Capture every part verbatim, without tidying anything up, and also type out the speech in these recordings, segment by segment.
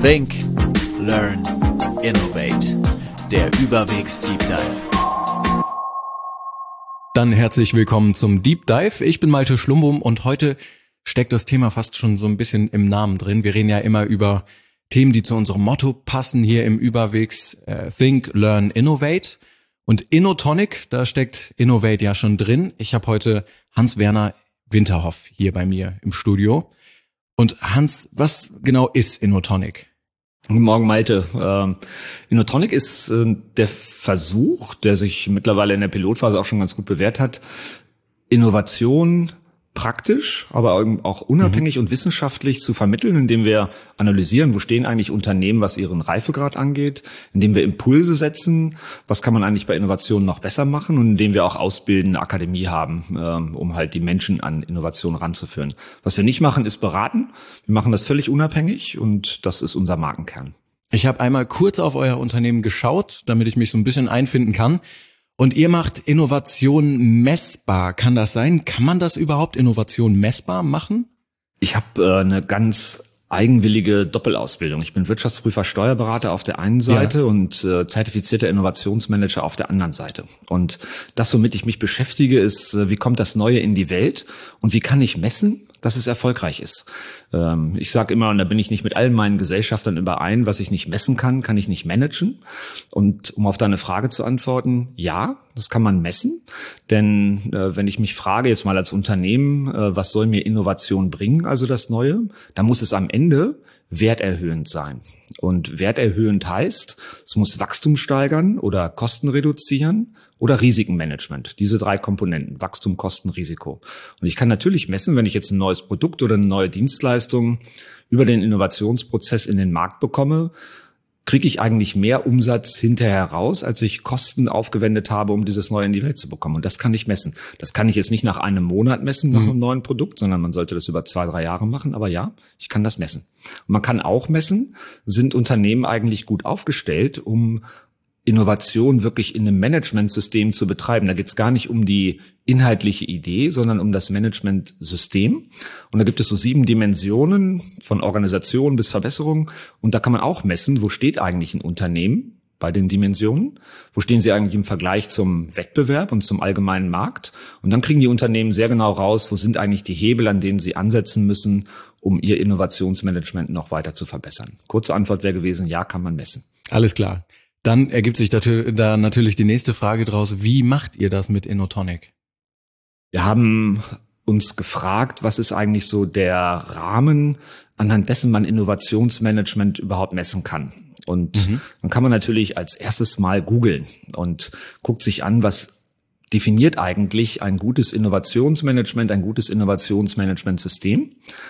Think, Learn, Innovate. Der Überwegs Deep Dive. Dann herzlich willkommen zum Deep Dive. Ich bin Malte Schlumbum und heute steckt das Thema fast schon so ein bisschen im Namen drin. Wir reden ja immer über Themen, die zu unserem Motto passen hier im Überwegs äh, Think, Learn, Innovate. Und InnoTonic, da steckt Innovate ja schon drin. Ich habe heute Hans-Werner Winterhoff hier bei mir im Studio. Und Hans, was genau ist InnoTonic? Guten Morgen, Malte. Ähm, InnoTonic ist äh, der Versuch, der sich mittlerweile in der Pilotphase auch schon ganz gut bewährt hat, Innovation praktisch, aber auch unabhängig mhm. und wissenschaftlich zu vermitteln, indem wir analysieren, wo stehen eigentlich Unternehmen, was ihren Reifegrad angeht, indem wir Impulse setzen, was kann man eigentlich bei Innovationen noch besser machen und indem wir auch ausbildende Akademie haben, um halt die Menschen an Innovationen ranzuführen. Was wir nicht machen, ist beraten. Wir machen das völlig unabhängig und das ist unser Markenkern. Ich habe einmal kurz auf euer Unternehmen geschaut, damit ich mich so ein bisschen einfinden kann. Und ihr macht Innovation messbar. Kann das sein? Kann man das überhaupt, Innovation messbar machen? Ich habe äh, eine ganz eigenwillige Doppelausbildung. Ich bin Wirtschaftsprüfer, Steuerberater auf der einen Seite ja. und äh, zertifizierter Innovationsmanager auf der anderen Seite. Und das, womit ich mich beschäftige, ist, äh, wie kommt das Neue in die Welt und wie kann ich messen, dass es erfolgreich ist. Ähm, ich sage immer, und da bin ich nicht mit allen meinen Gesellschaftern überein, was ich nicht messen kann, kann ich nicht managen. Und um auf deine Frage zu antworten, ja, das kann man messen. Denn äh, wenn ich mich frage, jetzt mal als Unternehmen, äh, was soll mir Innovation bringen, also das Neue, dann muss es am Ende werterhöhend sein. Und werterhöhend heißt, es muss Wachstum steigern oder Kosten reduzieren oder Risikenmanagement. Diese drei Komponenten, Wachstum, Kosten, Risiko. Und ich kann natürlich messen, wenn ich jetzt ein neues Produkt oder eine neue Dienstleistung über den Innovationsprozess in den Markt bekomme, kriege ich eigentlich mehr Umsatz hinterher raus, als ich Kosten aufgewendet habe, um dieses Neue in die Welt zu bekommen. Und das kann ich messen. Das kann ich jetzt nicht nach einem Monat messen, nach einem neuen Produkt, sondern man sollte das über zwei, drei Jahre machen. Aber ja, ich kann das messen. Und man kann auch messen, sind Unternehmen eigentlich gut aufgestellt, um Innovation wirklich in einem Managementsystem zu betreiben. Da geht es gar nicht um die inhaltliche Idee, sondern um das Managementsystem. Und da gibt es so sieben Dimensionen von Organisation bis Verbesserung. Und da kann man auch messen, wo steht eigentlich ein Unternehmen bei den Dimensionen? Wo stehen sie eigentlich im Vergleich zum Wettbewerb und zum allgemeinen Markt? Und dann kriegen die Unternehmen sehr genau raus, wo sind eigentlich die Hebel, an denen sie ansetzen müssen, um ihr Innovationsmanagement noch weiter zu verbessern. Kurze Antwort wäre gewesen, ja, kann man messen. Alles klar. Dann ergibt sich da natürlich die nächste Frage draus. Wie macht ihr das mit InnoTonic? Wir haben uns gefragt, was ist eigentlich so der Rahmen, anhand dessen man Innovationsmanagement überhaupt messen kann. Und mhm. dann kann man natürlich als erstes mal googeln und guckt sich an, was definiert eigentlich ein gutes Innovationsmanagement, ein gutes Innovationsmanagementsystem.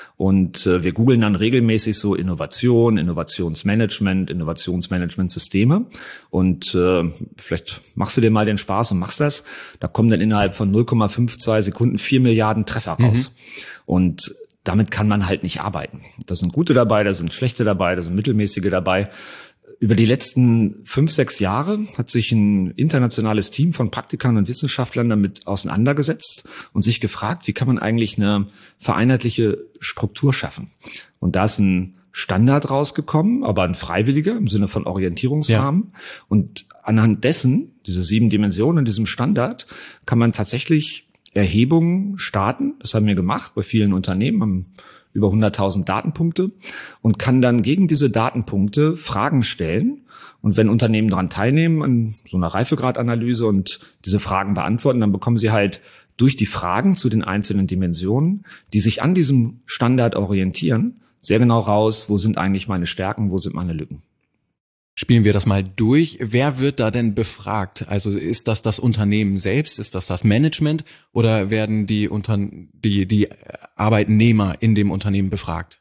Und äh, wir googeln dann regelmäßig so Innovation, Innovationsmanagement, Innovationsmanagementsysteme. Und äh, vielleicht machst du dir mal den Spaß und machst das. Da kommen dann innerhalb von null Komma zweiundfünfzig Sekunden vier Milliarden Treffer raus. Mhm. Und damit kann man halt nicht arbeiten. Da sind gute dabei, da sind schlechte dabei, da sind mittelmäßige dabei. Über die letzten fünf, sechs Jahre hat sich ein internationales Team von Praktikern und Wissenschaftlern damit auseinandergesetzt und sich gefragt, wie kann man eigentlich eine vereinheitliche Struktur schaffen? Und da ist ein Standard rausgekommen, aber ein freiwilliger im Sinne von Orientierungsrahmen. Ja. Und anhand dessen, diese sieben Dimensionen in diesem Standard, kann man tatsächlich Erhebungen starten. Das haben wir gemacht bei vielen Unternehmen, haben über hunderttausend Datenpunkte und kann dann gegen diese Datenpunkte Fragen stellen. Und wenn Unternehmen daran teilnehmen, an so einer Reifegradanalyse und diese Fragen beantworten, dann bekommen sie halt durch die Fragen zu den einzelnen Dimensionen, die sich an diesem Standard orientieren, sehr genau raus, wo sind eigentlich meine Stärken, wo sind meine Lücken. Spielen wir das mal durch. Wer wird da denn befragt? Also ist das das Unternehmen selbst? Ist das das Management? Oder werden die, Unter- die, die Arbeitnehmer in dem Unternehmen befragt?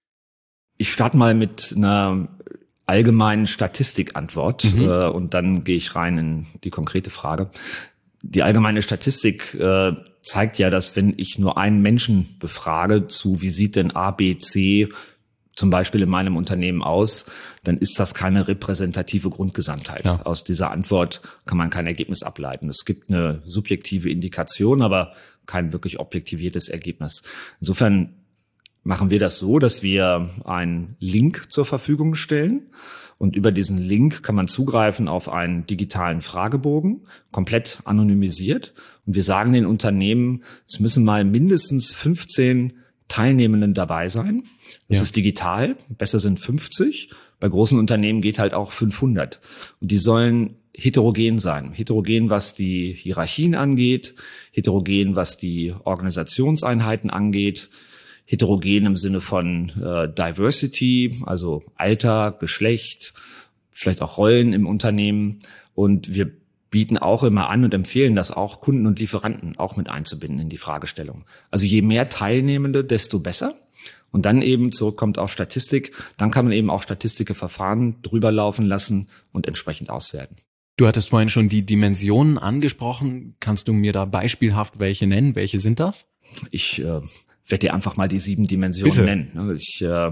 Ich starte mal mit einer allgemeinen Statistikantwort mhm. äh, und dann gehe ich rein in die konkrete Frage. Die allgemeine Statistik äh, zeigt ja, dass wenn ich nur einen Menschen befrage zu, wie sieht denn A, B, C zum Beispiel in meinem Unternehmen aus, dann ist das keine repräsentative Grundgesamtheit. Ja. Aus dieser Antwort kann man kein Ergebnis ableiten. Es gibt eine subjektive Indikation, aber kein wirklich objektiviertes Ergebnis. Insofern machen wir das so, dass wir einen Link zur Verfügung stellen. Und über diesen Link kann man zugreifen auf einen digitalen Fragebogen, komplett anonymisiert. Und wir sagen den Unternehmen, es müssen mal mindestens fünfzehn Teilnehmenden dabei sein. Das ja. ist digital, besser sind fünfzig. Bei großen Unternehmen geht halt auch fünfhundert. Und die sollen heterogen sein. Heterogen, was die Hierarchien angeht, heterogen, was die Organisationseinheiten angeht, heterogen im Sinne von äh, Diversity, also Alter, Geschlecht, vielleicht auch Rollen im Unternehmen. Und wir bieten auch immer an und empfehlen das auch, Kunden und Lieferanten auch mit einzubinden in die Fragestellung. Also je mehr Teilnehmende, desto besser. Und dann eben zurückkommt auf Statistik, dann kann man eben auch Statistikverfahren drüber laufen lassen und entsprechend auswerten. Du hattest vorhin schon die Dimensionen angesprochen. Kannst du mir da beispielhaft welche nennen? Welche sind das? Ich äh, werde dir einfach mal die sieben Dimensionen Bitte. nennen. Ich, äh,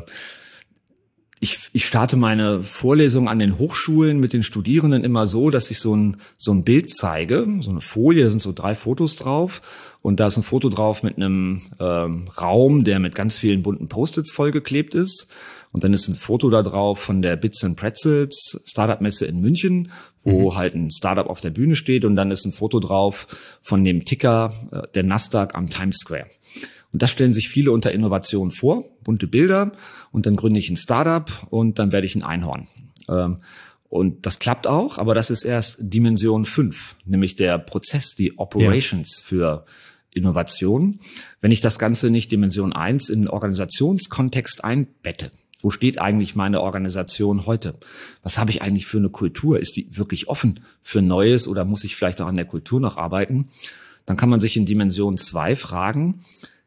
ich, ich starte meine Vorlesung an den Hochschulen mit den Studierenden immer so, dass ich so ein, so ein Bild zeige, so eine Folie, da sind so drei Fotos drauf und da ist ein Foto drauf mit einem ähm, Raum, der mit ganz vielen bunten Post-its vollgeklebt ist. Und dann ist ein Foto da drauf von der Bits and Pretzels Startup-Messe in München, wo mhm. halt ein Startup auf der Bühne steht. Und dann ist ein Foto drauf von dem Ticker äh, der Nasdaq am Times Square. Und das stellen sich viele unter Innovation vor, bunte Bilder. Und dann gründe ich ein Startup und dann werde ich ein Einhorn. Ähm, und das klappt auch, aber das ist erst Dimension fünf, nämlich der Prozess, die Operations ja. für Innovation. Wenn ich das Ganze nicht Dimension eins in den Organisationskontext einbette, wo steht eigentlich meine Organisation heute? Was habe ich eigentlich für eine Kultur? Ist die wirklich offen für Neues oder muss ich vielleicht auch an der Kultur noch arbeiten? Dann kann man sich in Dimension zwei fragen,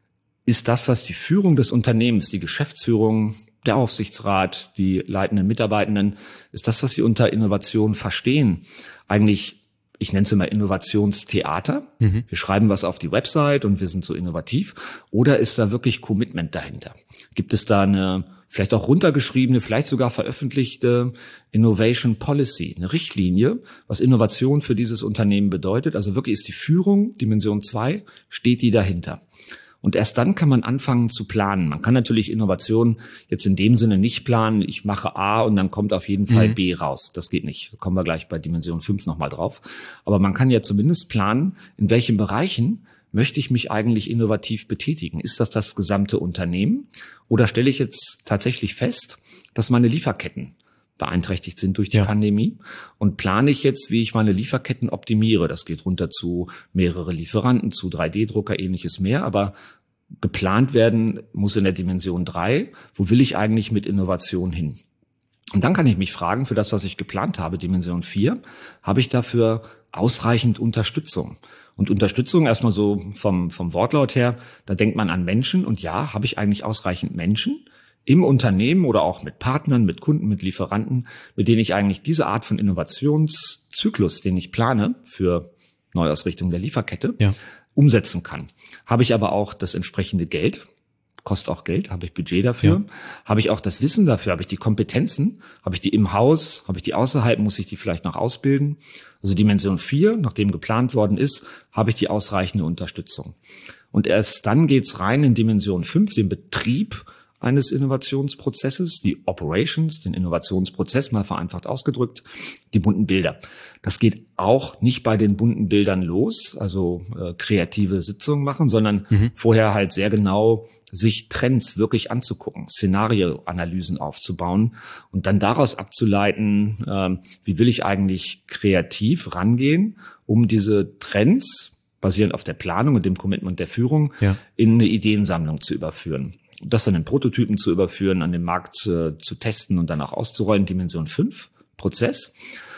ist das, was die Führung des Unternehmens, die Geschäftsführung, der Aufsichtsrat, die leitenden Mitarbeitenden, ist das, was sie unter Innovation verstehen, eigentlich, ich nenne es immer Innovationstheater. Mhm. Wir schreiben was auf die Website und wir sind so innovativ. Oder ist da wirklich Commitment dahinter? Gibt es da eine vielleicht auch runtergeschriebene, vielleicht sogar veröffentlichte Innovation Policy, eine Richtlinie, was Innovation für dieses Unternehmen bedeutet? Also wirklich ist die Führung, Dimension zwei, steht die dahinter? Und erst dann kann man anfangen zu planen. Man kann natürlich Innovation jetzt in dem Sinne nicht planen, ich mache A und dann kommt auf jeden Fall mhm. B raus. Das geht nicht. Da kommen wir gleich bei Dimension fünf nochmal drauf. Aber man kann ja zumindest planen, in welchen Bereichen möchte ich mich eigentlich innovativ betätigen. Ist das das gesamte Unternehmen? Oder stelle ich jetzt tatsächlich fest, dass meine Lieferketten beeinträchtigt sind durch die ja. Pandemie und plane ich jetzt, wie ich meine Lieferketten optimiere. Das geht runter zu mehrere Lieferanten, zu drei D Drucker, ähnliches mehr, aber geplant werden muss in der Dimension drei. Wo will ich eigentlich mit Innovation hin? Und dann kann ich mich fragen, für das, was ich geplant habe, Dimension vier, habe ich dafür ausreichend Unterstützung? Und Unterstützung erstmal so vom, vom Wortlaut her, da denkt man an Menschen und ja, habe ich eigentlich ausreichend Menschen im Unternehmen oder auch mit Partnern, mit Kunden, mit Lieferanten, mit denen ich eigentlich diese Art von Innovationszyklus, den ich plane für Neuausrichtung der Lieferkette, ja. umsetzen kann. Habe ich aber auch das entsprechende Geld, kostet auch Geld, habe ich Budget dafür, ja. habe ich auch das Wissen dafür, habe ich die Kompetenzen, habe ich die im Haus, habe ich die außerhalb, muss ich die vielleicht noch ausbilden. Also Dimension vier, nachdem geplant worden ist, habe ich die ausreichende Unterstützung. Und erst dann geht's rein in Dimension fünf, den Betrieb eines Innovationsprozesses, die Operations, den Innovationsprozess mal vereinfacht ausgedrückt, die bunten Bilder. Das geht auch nicht bei den bunten Bildern los, also äh, kreative Sitzungen machen, sondern mhm. vorher halt sehr genau sich Trends wirklich anzugucken, Szenarioanalysen aufzubauen und dann daraus abzuleiten, äh, wie will ich eigentlich kreativ rangehen, um diese Trends, basierend auf der Planung und dem Commitment der Führung, ja. in eine Ideensammlung zu überführen. Das dann in Prototypen zu überführen, an dem Markt äh, zu testen und dann auch auszurollen, Dimension fünf, Prozess.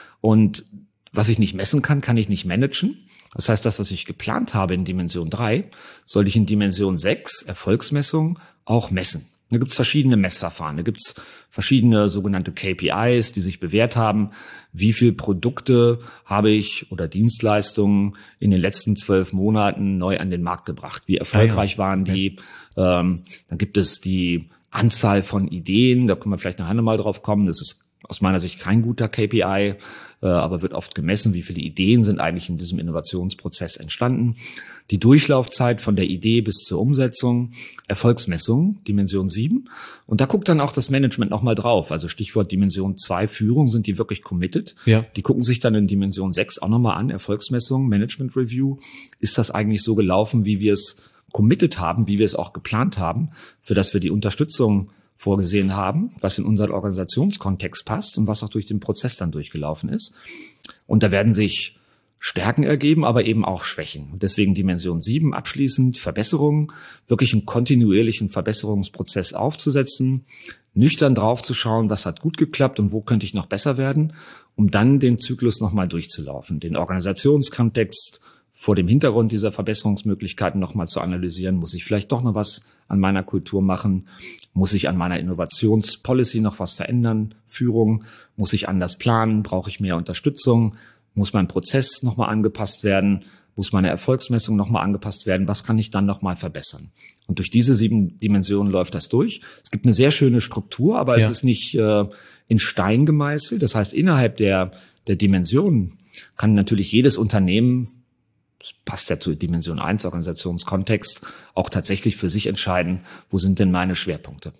Und was ich nicht messen kann, kann ich nicht managen. Das heißt, das, was ich geplant habe in Dimension drei, soll ich in Dimension sechs, Erfolgsmessung, auch messen. Da gibt's verschiedene Messverfahren, da gibt's verschiedene sogenannte K P Is, die sich bewährt haben. Wie viel Produkte habe ich oder Dienstleistungen in den letzten zwölf Monaten neu an den Markt gebracht? Wie erfolgreich ah, ja. waren die? Okay. Ähm, dann gibt es die Anzahl von Ideen, da können wir vielleicht nachher nochmal drauf kommen. Das ist aus meiner Sicht kein guter K P I, äh, aber wird oft gemessen, wie viele Ideen sind eigentlich in diesem Innovationsprozess entstanden. Die Durchlaufzeit von der Idee bis zur Umsetzung, Erfolgsmessung, Dimension sieben. Und da guckt dann auch das Management nochmal drauf. Also Stichwort Dimension zwei, Führung, sind die wirklich committed? Ja. Die gucken sich dann in Dimension sechs auch nochmal an, Erfolgsmessung, Management Review. Ist das eigentlich so gelaufen, wie wir es committed haben, wie wir es auch geplant haben, für das wir die Unterstützung vorgesehen haben, was in unseren Organisationskontext passt und was auch durch den Prozess dann durchgelaufen ist. Und da werden sich Stärken ergeben, aber eben auch Schwächen. Und deswegen Dimension sieben abschließend Verbesserungen, wirklich einen kontinuierlichen Verbesserungsprozess aufzusetzen, nüchtern draufzuschauen, was hat gut geklappt und wo könnte ich noch besser werden, um dann den Zyklus nochmal durchzulaufen, den Organisationskontext vor dem Hintergrund dieser Verbesserungsmöglichkeiten nochmal zu analysieren. Muss ich vielleicht doch noch was an meiner Kultur machen? Muss ich an meiner Innovationspolicy noch was verändern? Führung? Muss ich anders planen? Brauche ich mehr Unterstützung? Muss mein Prozess nochmal angepasst werden? Muss meine Erfolgsmessung nochmal angepasst werden? Was kann ich dann nochmal verbessern? Und durch diese sieben Dimensionen läuft das durch. Es gibt eine sehr schöne Struktur, aber ja. es ist nicht äh, in Stein gemeißelt. Das heißt, innerhalb der, der Dimensionen kann natürlich jedes Unternehmen, das passt ja zur Dimension eins, Organisationskontext, auch tatsächlich für sich entscheiden, wo sind denn meine Schwerpunkte.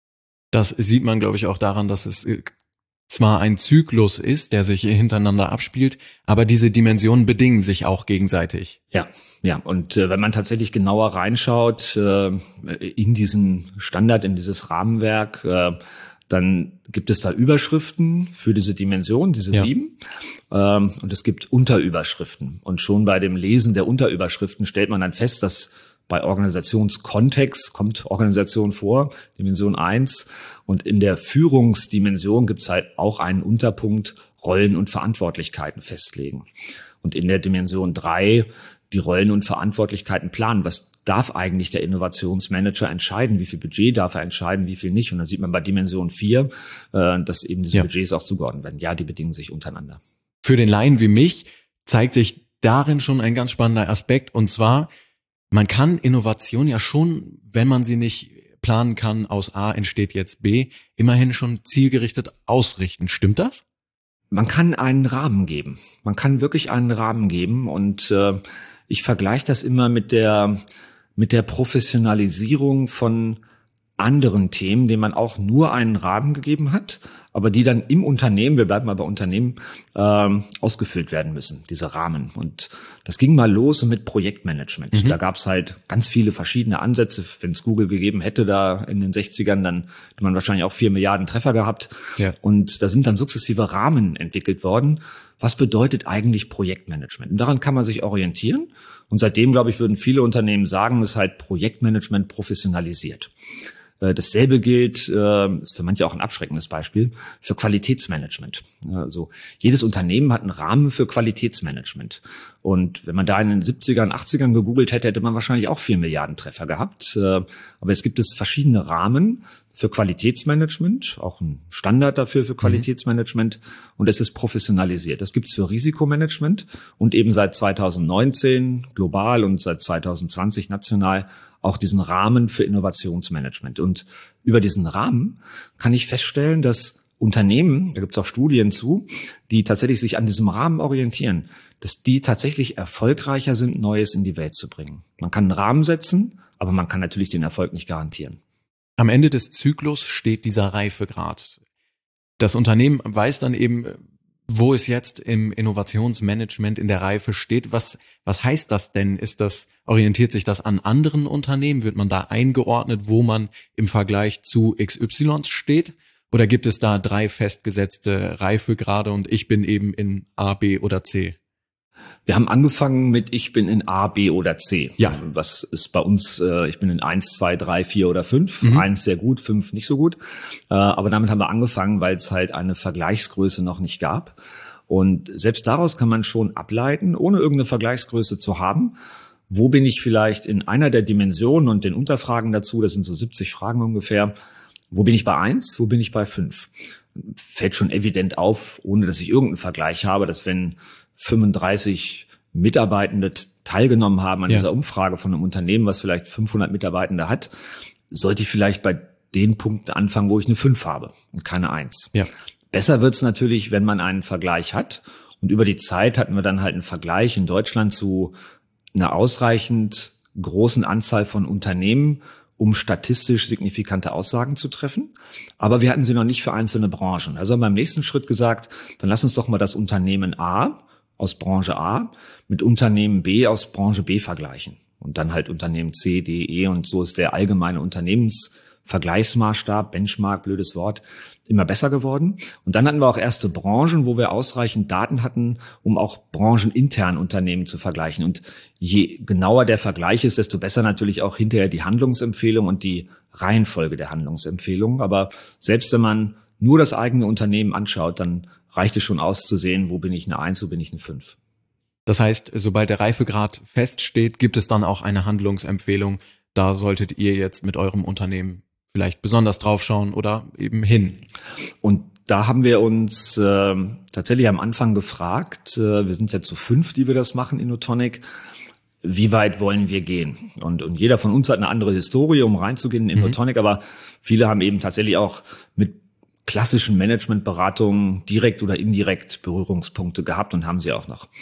Das sieht man, glaube ich, auch daran, dass es zwar ein Zyklus ist, der sich hintereinander abspielt, aber diese Dimensionen bedingen sich auch gegenseitig. Ja, ja. Und äh, wenn man tatsächlich genauer reinschaut äh, in diesen Standard, in dieses Rahmenwerk, äh, dann gibt es da Überschriften für diese Dimension, diese ja. sieben. Ähm, und es gibt Unterüberschriften. Und schon bei dem Lesen der Unterüberschriften stellt man dann fest, dass bei Organisationskontext kommt Organisation vor, Dimension eins. Und in der Führungsdimension gibt es halt auch einen Unterpunkt, Rollen und Verantwortlichkeiten festlegen. Und in der Dimension drei die Rollen und Verantwortlichkeiten planen. Was darf eigentlich der Innovationsmanager entscheiden? Wie viel Budget darf er entscheiden, wie viel nicht? Und dann sieht man bei Dimension vier, äh, dass eben diese ja. Budgets auch zugeordnet werden. Ja, die bedingen sich untereinander. Für den Laien wie mich zeigt sich darin schon ein ganz spannender Aspekt. Und zwar, man kann Innovation ja schon, wenn man sie nicht planen kann, aus A entsteht jetzt B, immerhin schon zielgerichtet ausrichten. Stimmt das? Man kann einen Rahmen geben. Man kann wirklich einen Rahmen geben. Und äh, ich vergleiche das immer mit der mit der Professionalisierung von anderen Themen, denen man auch nur einen Rahmen gegeben hat, aber die dann im Unternehmen, wir bleiben mal bei Unternehmen, ähm, ausgefüllt werden müssen, diese Rahmen. Und das ging mal los mit Projektmanagement. Mhm. Da gab es halt ganz viele verschiedene Ansätze. Wenn es Google gegeben hätte da in den sechzigern, dann hätte man wahrscheinlich auch vier Milliarden Treffer gehabt. Ja. Und da sind dann sukzessive Rahmen entwickelt worden. Was bedeutet eigentlich Projektmanagement? Und daran kann man sich orientieren. Und seitdem, glaube ich, würden viele Unternehmen sagen, ist halt Projektmanagement professionalisiert. Dasselbe gilt, ist für manche auch ein abschreckendes Beispiel, für Qualitätsmanagement. Also jedes Unternehmen hat einen Rahmen für Qualitätsmanagement. Und wenn man da in den siebzigern, achtzigern gegoogelt hätte, hätte man wahrscheinlich auch vier Milliarden Treffer gehabt. Aber es gibt es verschiedene Rahmen für Qualitätsmanagement, auch ein Standard dafür für Qualitätsmanagement. Und es ist professionalisiert. Das gibt es für Risikomanagement und eben seit zweitausendneunzehn global und seit zweitausendzwanzig national auch diesen Rahmen für Innovationsmanagement. Und über diesen Rahmen kann ich feststellen, dass Unternehmen, da gibt es auch Studien zu, die tatsächlich sich an diesem Rahmen orientieren, dass die tatsächlich erfolgreicher sind, Neues in die Welt zu bringen. Man kann einen Rahmen setzen, aber man kann natürlich den Erfolg nicht garantieren. Am Ende des Zyklus steht dieser Reifegrad. Das Unternehmen weiß dann eben, wo es jetzt im Innovationsmanagement in der Reife steht. Was, was heißt das denn? Ist das, orientiert sich das an anderen Unternehmen? Wird man da eingeordnet, wo man im Vergleich zu X Y steht? Oder gibt es da drei festgesetzte Reifegrade und ich bin eben in A, B oder C? Wir haben angefangen mit ich bin in A, B oder C. Ja. Was ist bei uns, äh, ich bin in eins, zwei, drei, vier oder fünf. Mhm. eins sehr gut, fünf nicht so gut. Äh, aber damit haben wir angefangen, weil es halt eine Vergleichsgröße noch nicht gab. Und selbst daraus kann man schon ableiten, ohne irgendeine Vergleichsgröße zu haben, wo bin ich vielleicht in einer der Dimensionen und den Unterfragen dazu, das sind so siebzig Fragen ungefähr, wo bin ich bei eins, wo bin ich bei fünf? Fällt schon evident auf, ohne dass ich irgendeinen Vergleich habe, dass wenn fünfunddreißig Mitarbeitende teilgenommen haben an ja. dieser Umfrage von einem Unternehmen, was vielleicht fünfhundert Mitarbeitende hat, sollte ich vielleicht bei den Punkten anfangen, wo ich eine fünf habe und keine eins. Ja. Besser wird's natürlich, wenn man einen Vergleich hat. Und über die Zeit hatten wir dann halt einen Vergleich in Deutschland zu einer ausreichend großen Anzahl von Unternehmen, um statistisch signifikante Aussagen zu treffen. Aber wir hatten sie noch nicht für einzelne Branchen. Also haben wir im nächsten Schritt gesagt, dann lass uns doch mal das Unternehmen A aus Branche A mit Unternehmen B aus Branche B vergleichen. Und dann halt Unternehmen C, D, E und so ist der allgemeine Unternehmensvergleichsmaßstab, Benchmark, blödes Wort, immer besser geworden. Und dann hatten wir auch erste Branchen, wo wir ausreichend Daten hatten, um auch branchenintern Unternehmen zu vergleichen. Und je genauer der Vergleich ist, desto besser natürlich auch hinterher die Handlungsempfehlung und die Reihenfolge der Handlungsempfehlungen. Aber selbst wenn man nur das eigene Unternehmen anschaut, dann reicht es schon aus zu sehen, wo bin ich eine Eins, wo bin ich eine Fünf. Das heißt, sobald der Reifegrad feststeht, gibt es dann auch eine Handlungsempfehlung. Da solltet ihr jetzt mit eurem Unternehmen vielleicht besonders draufschauen oder eben hin. Und da haben wir uns äh, tatsächlich am Anfang gefragt, äh, wir sind ja zu fünf, die wir das machen, InnoTonic, wie weit wollen wir gehen? Und, und jeder von uns hat eine andere Historie, um reinzugehen in InnoTonic, mhm. aber viele haben eben tatsächlich auch mit klassischen Managementberatungen direkt oder indirekt Berührungspunkte gehabt und haben sie auch noch.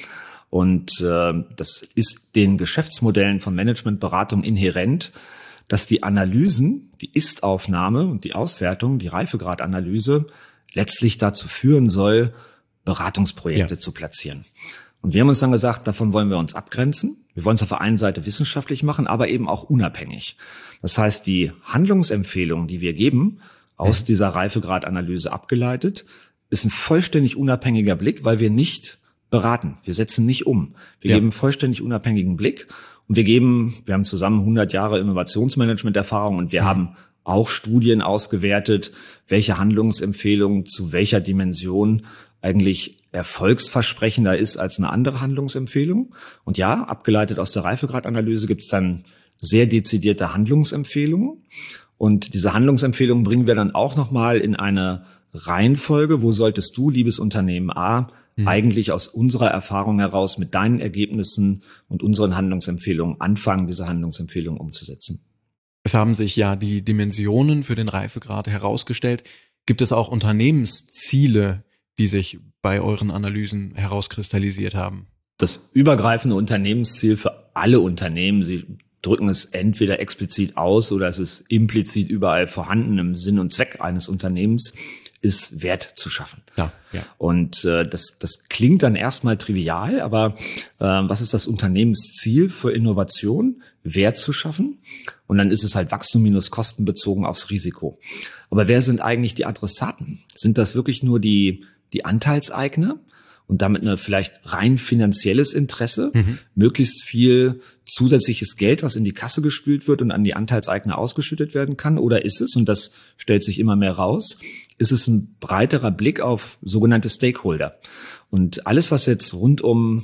Und äh, das ist den Geschäftsmodellen von Managementberatung inhärent, dass die Analysen, die Ist-Aufnahme und die Auswertung, die Reifegradanalyse letztlich dazu führen soll, Beratungsprojekte ja. zu platzieren. Und wir haben uns dann gesagt, davon wollen wir uns abgrenzen. Wir wollen es auf der einen Seite wissenschaftlich machen, aber eben auch unabhängig. Das heißt, die Handlungsempfehlungen, die wir geben, aus mhm. dieser Reifegradanalyse abgeleitet, ist ein vollständig unabhängiger Blick, weil wir nicht beraten. Wir setzen nicht um. Wir ja. geben vollständig unabhängigen Blick. Und wir geben, wir haben zusammen hundert Jahre Innovationsmanagement-Erfahrung und wir mhm. haben auch Studien ausgewertet, welche Handlungsempfehlung zu welcher Dimension eigentlich erfolgsversprechender ist als eine andere Handlungsempfehlung. Und ja, abgeleitet aus der Reifegradanalyse gibt es dann sehr dezidierte Handlungsempfehlungen. Und diese Handlungsempfehlungen bringen wir dann auch nochmal in eine Reihenfolge. Wo solltest du, liebes Unternehmen A, mhm. eigentlich aus unserer Erfahrung heraus mit deinen Ergebnissen und unseren Handlungsempfehlungen anfangen, diese Handlungsempfehlungen umzusetzen? Es haben sich ja die Dimensionen für den Reifegrad herausgestellt. Gibt es auch Unternehmensziele, die sich bei euren Analysen herauskristallisiert haben? Das übergreifende Unternehmensziel für alle Unternehmen, sie drücken es entweder explizit aus oder es ist implizit überall vorhanden im Sinn und Zweck eines Unternehmens, ist Wert zu schaffen. Ja, ja. Und äh, das, das klingt dann erstmal trivial, aber äh, was ist das Unternehmensziel für Innovation? Wert zu schaffen. Und dann ist es halt Wachstum minus Kosten bezogen aufs Risiko. Aber wer sind eigentlich die Adressaten? Sind das wirklich nur die, die Anteilseigner? Und damit eine vielleicht rein finanzielles Interesse, mhm. möglichst viel zusätzliches Geld, was in die Kasse gespült wird und an die Anteilseigner ausgeschüttet werden kann? Oder ist es, und das stellt sich immer mehr raus, ist es ein breiterer Blick auf sogenannte Stakeholder? Und alles, was jetzt rund um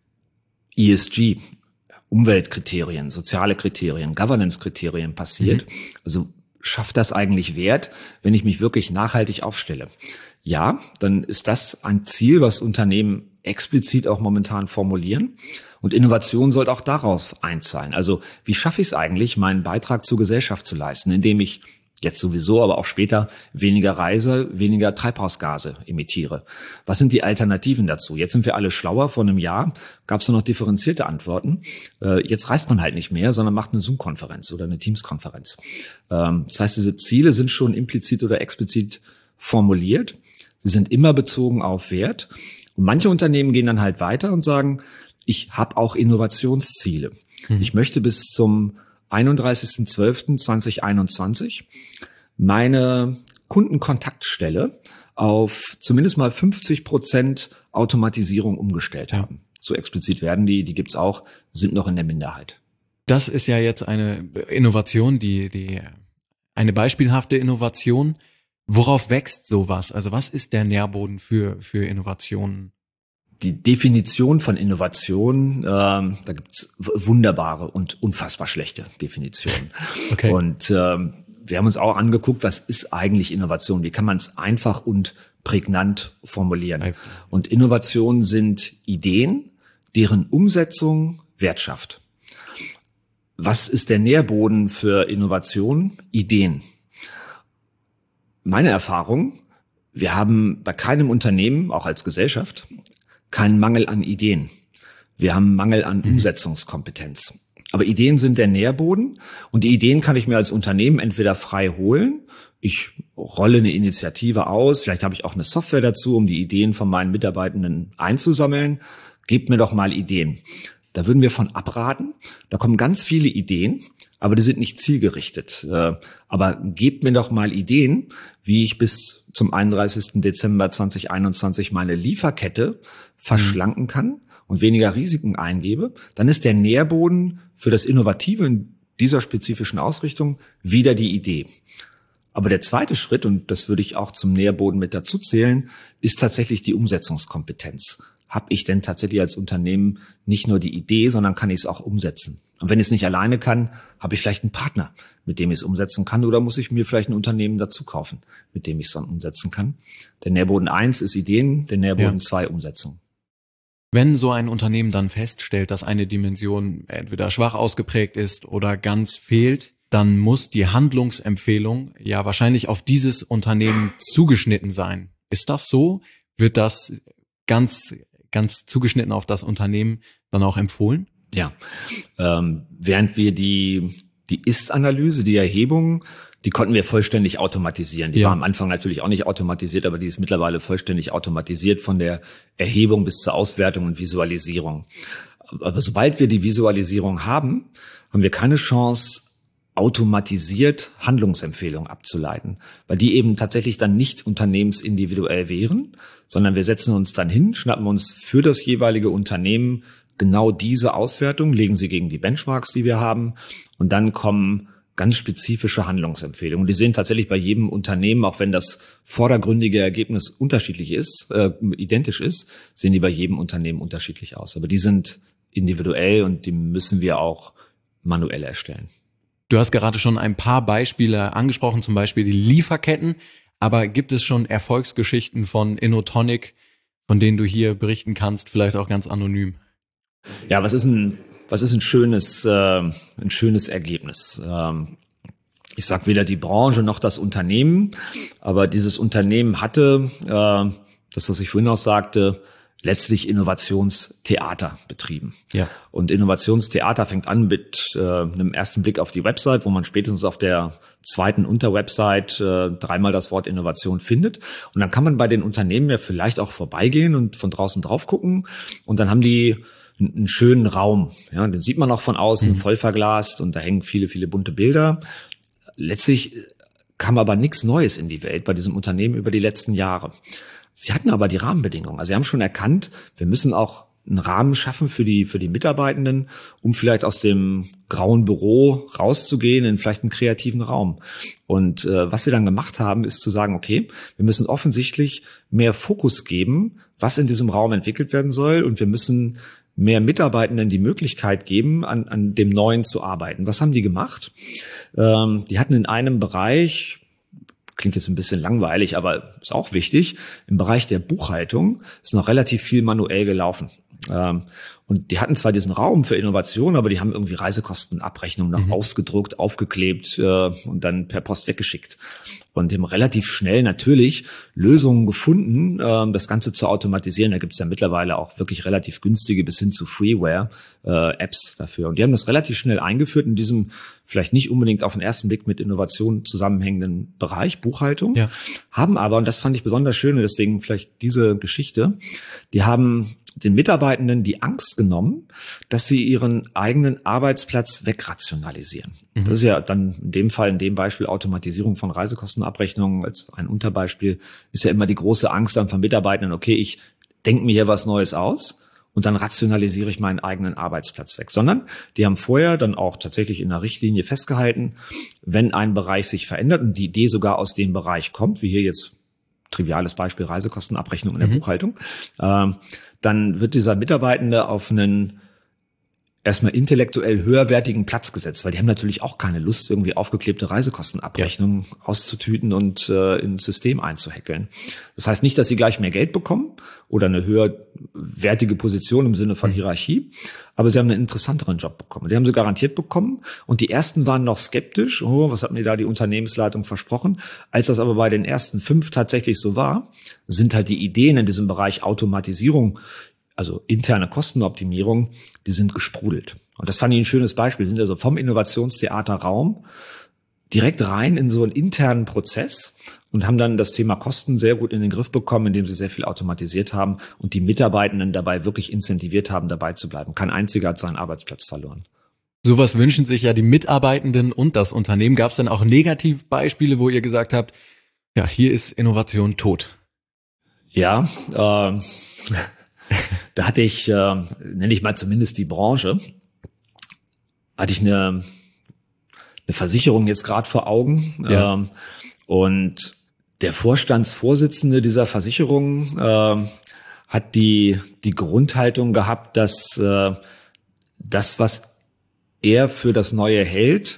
E S G, Umweltkriterien, soziale Kriterien, Governance-Kriterien passiert, mhm. also schafft das eigentlich Wert, wenn ich mich wirklich nachhaltig aufstelle? Ja, dann ist das ein Ziel, was Unternehmen explizit auch momentan formulieren. Und Innovation sollte auch darauf einzahlen. Also wie schaffe ich es eigentlich, meinen Beitrag zur Gesellschaft zu leisten, indem ich jetzt sowieso, aber auch später weniger reise, weniger Treibhausgase emittiere? Was sind die Alternativen dazu? Jetzt sind wir alle schlauer. Vor einem Jahr gab es nur noch differenzierte Antworten. Jetzt reist man halt nicht mehr, sondern macht eine Zoom-Konferenz oder eine Teams-Konferenz. Das heißt, diese Ziele sind schon implizit oder explizit formuliert. Sie sind immer bezogen auf Wert. Und manche Unternehmen gehen dann halt weiter und sagen, ich habe auch Innovationsziele. Mhm. Ich möchte bis zum einunddreißigsten zwölften zweitausendeinundzwanzig meine Kundenkontaktstelle auf zumindest mal fünfzig Prozent Automatisierung umgestellt haben. Ja. So explizit werden die, die gibt's auch, sind noch in der Minderheit. Das ist ja jetzt eine Innovation, die, die, eine beispielhafte Innovation. Worauf wächst sowas? Also was ist der Nährboden für, für Innovationen? Die Definition von Innovation, äh, da gibt's wunderbare und unfassbar schlechte Definitionen. Okay. Und äh, wir haben uns auch angeguckt, was ist eigentlich Innovation? Wie kann man es einfach und prägnant formulieren? Und Innovationen sind Ideen, deren Umsetzung Wert schafft. Was ist der Nährboden für Innovation? Ideen. Meine Erfahrung, wir haben bei keinem Unternehmen, auch als Gesellschaft, keinen Mangel an Ideen. Wir haben Mangel an mhm. Umsetzungskompetenz. Aber Ideen sind der Nährboden und die Ideen kann ich mir als Unternehmen entweder frei holen. Ich rolle eine Initiative aus, vielleicht habe ich auch eine Software dazu, um die Ideen von meinen Mitarbeitenden einzusammeln. Gebt mir doch mal Ideen. Da würden wir von abraten. Da kommen ganz viele Ideen, aber die sind nicht zielgerichtet. Aber gebt mir doch mal Ideen, wie ich bis zum einunddreißigsten Dezember zweitausendeinundzwanzig meine Lieferkette verschlanken kann und weniger Risiken eingebe. Dann ist der Nährboden für das Innovative in dieser spezifischen Ausrichtung wieder die Idee. Aber der zweite Schritt, und das würde ich auch zum Nährboden mit dazu zählen, ist tatsächlich die Umsetzungskompetenz. Habe ich denn tatsächlich als Unternehmen nicht nur die Idee, sondern kann ich es auch umsetzen? Und wenn ich es nicht alleine kann, habe ich vielleicht einen Partner, mit dem ich es umsetzen kann, oder muss ich mir vielleicht ein Unternehmen dazu kaufen, mit dem ich es dann umsetzen kann? Der Nährboden eins ist Ideen, der Nährboden zwei Umsetzung. Wenn so ein Unternehmen dann feststellt, dass eine Dimension entweder schwach ausgeprägt ist oder ganz fehlt, dann muss die Handlungsempfehlung ja wahrscheinlich auf dieses Unternehmen zugeschnitten sein. Ist das so? Wird das ganz, ganz zugeschnitten auf das Unternehmen dann auch empfohlen? Ja, ähm, während wir die, die Ist-Analyse, die Erhebung, die konnten wir vollständig automatisieren. Die ja. war am Anfang natürlich auch nicht automatisiert, aber die ist mittlerweile vollständig automatisiert von der Erhebung bis zur Auswertung und Visualisierung. Aber sobald wir die Visualisierung haben, haben wir keine Chance, automatisiert Handlungsempfehlungen abzuleiten, weil die eben tatsächlich dann nicht unternehmensindividuell wären, sondern wir setzen uns dann hin, schnappen uns für das jeweilige Unternehmen genau diese Auswertung, legen sie gegen die Benchmarks, die wir haben, und dann kommen ganz spezifische Handlungsempfehlungen. Die sehen tatsächlich bei jedem Unternehmen, auch wenn das vordergründige Ergebnis unterschiedlich ist, äh, identisch ist, sehen die bei jedem Unternehmen unterschiedlich aus. Aber die sind individuell und die müssen wir auch manuell erstellen. Du hast gerade schon ein paar Beispiele angesprochen, zum Beispiel die Lieferketten. Aber gibt es schon Erfolgsgeschichten von Innotonic, von denen du hier berichten kannst, vielleicht auch ganz anonym? Ja, was ist ein was ist ein schönes äh, ein schönes Ergebnis? Ähm, ich sag weder die Branche noch das Unternehmen, aber dieses Unternehmen hatte äh, das, was ich vorhin auch sagte, letztlich Innovationstheater betrieben. Ja. Und Innovationstheater fängt an mit äh, einem ersten Blick auf die Website, wo man spätestens auf der zweiten Unterwebsite äh, dreimal das Wort Innovation findet. Und dann kann man bei den Unternehmen ja vielleicht auch vorbeigehen und von draußen drauf gucken. Und dann haben die einen, einen schönen Raum. Ja, den sieht man auch von außen, mhm. voll verglast, und da hängen viele, viele bunte Bilder. Letztlich kam aber nichts Neues in die Welt bei diesem Unternehmen über die letzten Jahre. Sie hatten aber die Rahmenbedingungen. Also sie haben schon erkannt, wir müssen auch einen Rahmen schaffen für die für die Mitarbeitenden, um vielleicht aus dem grauen Büro rauszugehen in vielleicht einen kreativen Raum. Und äh, was sie dann gemacht haben, ist zu sagen, okay, wir müssen offensichtlich mehr Fokus geben, was in diesem Raum entwickelt werden soll, und wir müssen mehr Mitarbeitenden die Möglichkeit geben, an, an dem Neuen zu arbeiten. Was haben die gemacht? Ähm, die hatten in einem Bereich, klingt jetzt ein bisschen langweilig, aber ist auch wichtig, im Bereich der Buchhaltung ist noch relativ viel manuell gelaufen. Ähm, und die hatten zwar diesen Raum für Innovation, aber die haben irgendwie Reisekostenabrechnungen noch mhm. ausgedruckt, aufgeklebt äh, und dann per Post weggeschickt. Und die haben relativ schnell natürlich Lösungen gefunden, äh, das Ganze zu automatisieren. Da gibt es ja mittlerweile auch wirklich relativ günstige bis hin zu Freeware-Apps äh, dafür. Und die haben das relativ schnell eingeführt in diesem vielleicht nicht unbedingt auf den ersten Blick mit Innovation zusammenhängenden Bereich Buchhaltung, ja. haben aber, und das fand ich besonders schön, und deswegen vielleicht diese Geschichte, die haben den Mitarbeitenden die Angst genommen, dass sie ihren eigenen Arbeitsplatz wegrationalisieren. Mhm. Das ist ja dann in dem Fall, in dem Beispiel Automatisierung von Reisekostenabrechnungen als ein Unterbeispiel, ist ja immer die große Angst dann von Mitarbeitenden, okay, ich denke mir hier was Neues aus und dann rationalisiere ich meinen eigenen Arbeitsplatz weg. Sondern die haben vorher dann auch tatsächlich in einer Richtlinie festgehalten, wenn ein Bereich sich verändert und die Idee sogar aus dem Bereich kommt, wie hier jetzt triviales Beispiel Reisekostenabrechnung in der mhm. Buchhaltung, äh, dann wird dieser Mitarbeitende auf einen erstmal intellektuell höherwertigen Platz gesetzt, weil die haben natürlich auch keine Lust, irgendwie aufgeklebte Reisekostenabrechnungen ja. auszutüten und äh, ins System einzuhäckeln. Das heißt nicht, dass sie gleich mehr Geld bekommen oder eine höherwertige Position im Sinne von mhm. Hierarchie, aber sie haben einen interessanteren Job bekommen. Die haben sie garantiert bekommen und die ersten waren noch skeptisch. Oh, was hat mir da die Unternehmensleitung versprochen? Als das aber bei den ersten fünf tatsächlich so war, sind halt die Ideen in diesem Bereich Automatisierung, also interne Kostenoptimierung, die sind gesprudelt. Und das fand ich ein schönes Beispiel. Die sind also vom Innovationstheater Raum direkt rein in so einen internen Prozess und haben dann das Thema Kosten sehr gut in den Griff bekommen, indem sie sehr viel automatisiert haben und die Mitarbeitenden dabei wirklich incentiviert haben, dabei zu bleiben. Kein einziger hat seinen Arbeitsplatz verloren. Sowas wünschen sich ja die Mitarbeitenden und das Unternehmen. Gab es denn auch Negativbeispiele, wo ihr gesagt habt, ja, hier ist Innovation tot? Ja, äh, da hatte ich, äh, nenne ich mal zumindest die Branche, hatte ich eine, eine Versicherung jetzt gerade vor Augen. Ja. Ähm, und der Vorstandsvorsitzende dieser Versicherung äh, hat die, die Grundhaltung gehabt, dass äh, das, was er für das Neue hält,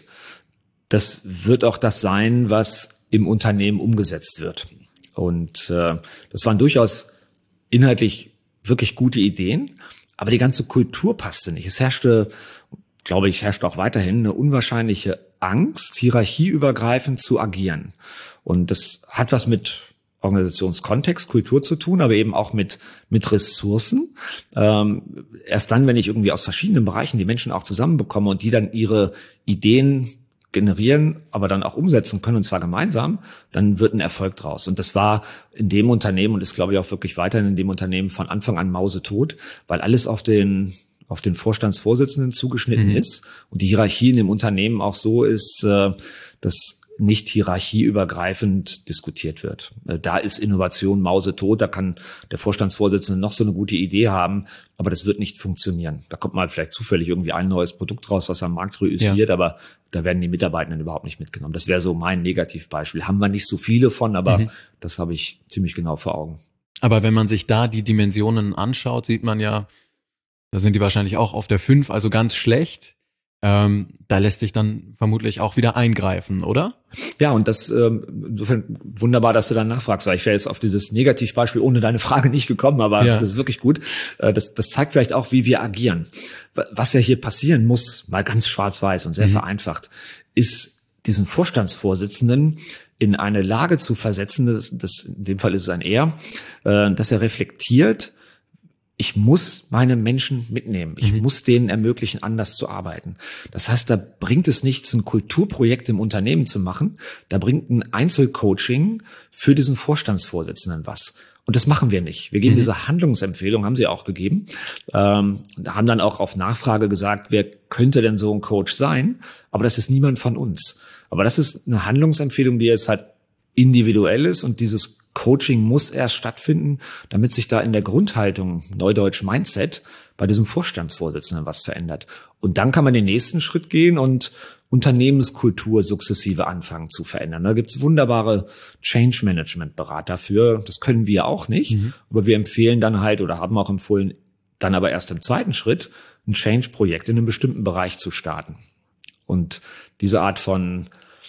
das wird auch das sein, was im Unternehmen umgesetzt wird. Und äh, das waren durchaus inhaltlich wirklich gute Ideen, aber die ganze Kultur passte nicht. Es herrschte, glaube ich, herrscht auch weiterhin eine unwahrscheinliche Angst, hierarchieübergreifend zu agieren. Und das hat was mit Organisationskontext, Kultur zu tun, aber eben auch mit mit Ressourcen. Ähm, erst dann, wenn ich irgendwie aus verschiedenen Bereichen die Menschen auch zusammenbekomme und die dann ihre Ideen generieren, aber dann auch umsetzen können, und zwar gemeinsam, dann wird ein Erfolg draus. Und das war in dem Unternehmen und ist, glaube ich, auch wirklich weiterhin in dem Unternehmen von Anfang an mausetot, weil alles auf den auf den Vorstandsvorsitzenden zugeschnitten mhm. ist und die Hierarchie in dem Unternehmen auch so ist, dass nicht hierarchieübergreifend diskutiert wird. Da ist Innovation mausetot, da kann der Vorstandsvorsitzende noch so eine gute Idee haben, aber das wird nicht funktionieren. Da kommt mal vielleicht zufällig irgendwie ein neues Produkt raus, was am Markt reüssiert, ja. aber da werden die Mitarbeitenden überhaupt nicht mitgenommen. Das wäre so mein Negativbeispiel. Haben wir nicht so viele von, aber mhm. das habe ich ziemlich genau vor Augen. Aber wenn man sich da die Dimensionen anschaut, sieht man ja, da sind die wahrscheinlich auch auf der fünf, also ganz schlecht. Ähm, da lässt sich dann vermutlich auch wieder eingreifen, oder? Ja, und das ähm, insofern wunderbar, dass du dann nachfragst, weil ich wäre jetzt auf dieses Negativbeispiel ohne deine Frage nicht gekommen, aber ja. das ist wirklich gut. Äh, das, das zeigt vielleicht auch, wie wir agieren. Was ja hier passieren muss, mal ganz schwarz-weiß und sehr mhm. vereinfacht, ist diesen Vorstandsvorsitzenden in eine Lage zu versetzen, das, das in dem Fall ist es ein Er, äh, dass er reflektiert, ich muss meine Menschen mitnehmen. Ich mhm. muss denen ermöglichen, anders zu arbeiten. Das heißt, da bringt es nichts, ein Kulturprojekt im Unternehmen zu machen. Da bringt ein Einzelcoaching für diesen Vorstandsvorsitzenden was. Und das machen wir nicht. Wir geben mhm. diese Handlungsempfehlung, haben sie auch gegeben, ähm, haben dann auch auf Nachfrage gesagt, wer könnte denn so ein Coach sein? Aber das ist niemand von uns. Aber das ist eine Handlungsempfehlung, die jetzt halt individuell ist, und dieses Coaching muss erst stattfinden, damit sich da in der Grundhaltung, neudeutsch Mindset, bei diesem Vorstandsvorsitzenden was verändert. Und dann kann man den nächsten Schritt gehen und Unternehmenskultur sukzessive anfangen zu verändern. Da gibt's wunderbare Change-Management-Berater für. Das können wir auch nicht, mhm. aber wir empfehlen dann halt oder haben auch empfohlen, dann aber erst im zweiten Schritt ein Change-Projekt in einem bestimmten Bereich zu starten. Und diese Art von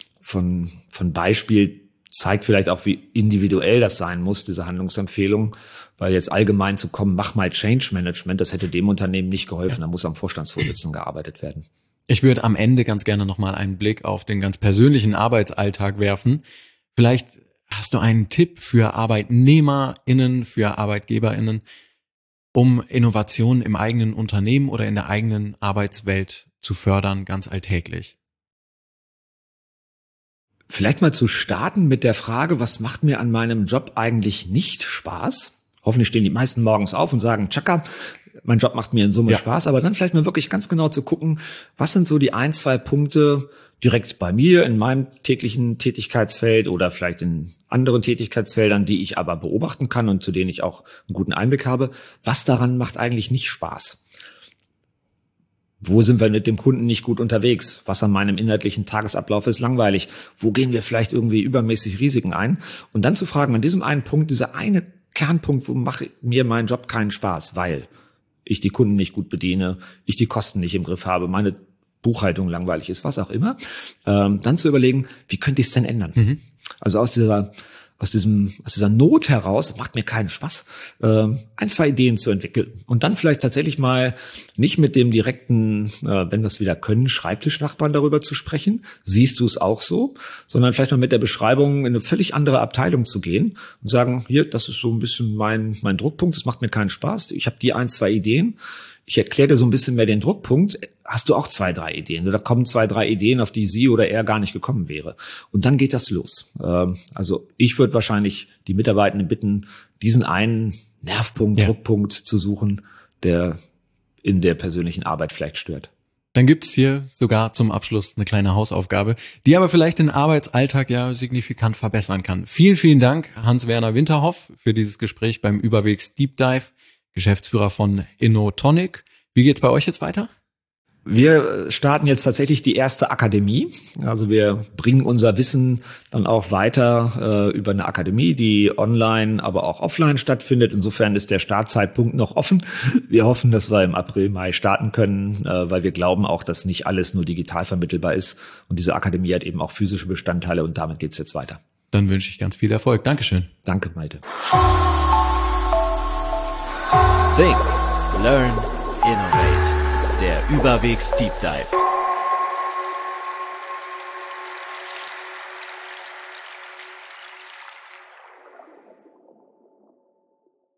von von Beispiel zeigt vielleicht auch, wie individuell das sein muss, diese Handlungsempfehlung, weil jetzt allgemein zu kommen, mach mal Change Management, das hätte dem Unternehmen nicht geholfen, da muss am Vorstandsvorsitzenden gearbeitet werden. Ich würde am Ende ganz gerne nochmal einen Blick auf den ganz persönlichen Arbeitsalltag werfen. Vielleicht hast du einen Tipp für ArbeitnehmerInnen, für ArbeitgeberInnen, um Innovationen im eigenen Unternehmen oder in der eigenen Arbeitswelt zu fördern, ganz alltäglich. Vielleicht mal zu starten mit der Frage, was macht mir an meinem Job eigentlich nicht Spaß? Hoffentlich stehen die meisten morgens auf und sagen, tschakka, mein Job macht mir in Summe ja. Spaß, aber dann vielleicht mal wirklich ganz genau zu gucken, was sind so die ein, zwei Punkte direkt bei mir in meinem täglichen Tätigkeitsfeld oder vielleicht in anderen Tätigkeitsfeldern, die ich aber beobachten kann und zu denen ich auch einen guten Einblick habe. Was daran macht eigentlich nicht Spaß? Wo sind wir mit dem Kunden nicht gut unterwegs? Was an meinem inhaltlichen Tagesablauf ist langweilig? Wo gehen wir vielleicht irgendwie übermäßig Risiken ein? Und dann zu fragen, an diesem einen Punkt, dieser eine Kernpunkt, wo macht mir mein Job keinen Spaß? Weil, ich die Kunden nicht gut bediene, ich die Kosten nicht im Griff habe, meine Buchhaltung langweilig ist, was auch immer, ähm, dann zu überlegen, wie könnte ich es denn ändern? Mhm. Also aus dieser aus diesem aus dieser Not heraus, das macht mir keinen Spaß, ähm, ein, zwei Ideen zu entwickeln und dann vielleicht tatsächlich mal nicht mit dem direkten, äh, wenn wir es wieder können, Schreibtischnachbarn darüber zu sprechen, siehst du es auch so, sondern vielleicht mal mit der Beschreibung in eine völlig andere Abteilung zu gehen und sagen, hier, das ist so ein bisschen mein mein Druckpunkt, das macht mir keinen Spaß, ich habe die ein, zwei Ideen. Ich erkläre dir so ein bisschen mehr den Druckpunkt. Hast du auch zwei, drei Ideen? Oder kommen zwei, drei Ideen, auf die sie oder er gar nicht gekommen wäre? Und dann geht das los. Also ich würde wahrscheinlich die Mitarbeitenden bitten, diesen einen Nervpunkt, ja. Druckpunkt zu suchen, der in der persönlichen Arbeit vielleicht stört. Dann gibt's hier sogar zum Abschluss eine kleine Hausaufgabe, die aber vielleicht den Arbeitsalltag ja signifikant verbessern kann. Vielen, vielen Dank, Hans-Werner Winterhoff, für dieses Gespräch beim Überwegs Deep Dive. Geschäftsführer von InnoTonic. Wie geht's bei euch jetzt weiter? Wir starten jetzt tatsächlich die erste Akademie. Also wir bringen unser Wissen dann auch weiter äh, über eine Akademie, die online, aber auch offline stattfindet. Insofern ist der Startzeitpunkt noch offen. Wir hoffen, dass wir im April, Mai starten können, äh, weil wir glauben auch, dass nicht alles nur digital vermittelbar ist. Und diese Akademie hat eben auch physische Bestandteile und damit geht's jetzt weiter. Dann wünsche ich ganz viel Erfolg. Dankeschön. Danke, Malte. Think, Learn, Innovate. Der Überwegs Deep Dive.